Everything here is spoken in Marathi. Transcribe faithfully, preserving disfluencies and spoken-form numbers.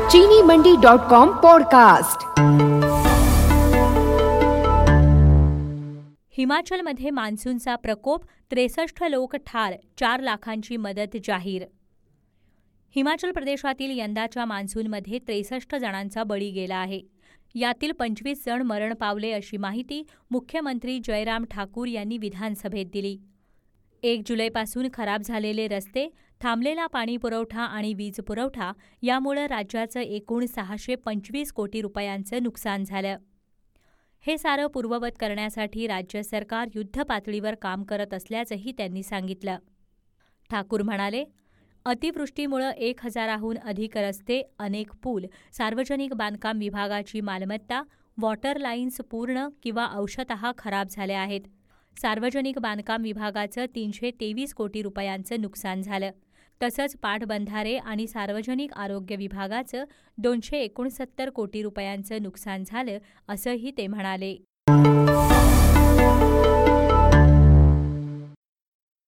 चीनी मंडी डॉट कॉम पॉडकास्ट। हिमाचलमध्ये मान्सूनचा प्रकोप, त्रेसष्ट लोक ठार, चार लाखांची मदत जाहीर। हिमाचल प्रदेशातील यंदाच्या मान्सूनमध्ये त्रेसष्ट जणांचा बळी गेला आहे। यातील पंचवीस जण मरण पावले अशी माहिती मुख्यमंत्री जयराम ठाकूर यांनी विधानसभेत दिली। एक जुलैपासून खराब झालेले रस्ते, थांबलेला पाणीपुरवठा आणि वीज पुरवठा यामुळे राज्याचं एकूण सहाशे पंचवीस कोटी रुपयांचं नुकसान झालं। हे सारं पूर्ववत करण्यासाठी राज्य सरकार युद्धपातळीवर काम करत असल्याचंही त्यांनी सांगितलं। ठाकूर म्हणाले, अतिवृष्टीमुळे एक हजाराहून अधिक रस्ते, अनेक पूल, सार्वजनिक बांधकाम विभागाची मालमत्ता, वॉटर लाईन्स पूर्ण किंवा अंशतः खराब झाल्या आहेत। सार्वजनिक बांधकाम विभागाचं तीनशे तेवीस कोटी रुपयांचं नुकसान झालं। तसंच पाटबंधारे आणि सार्वजनिक आरोग्य विभागाचं दोनशे एकोणसत्तर कोटी रुपयांचं नुकसान झालं, असंही ते म्हणाले।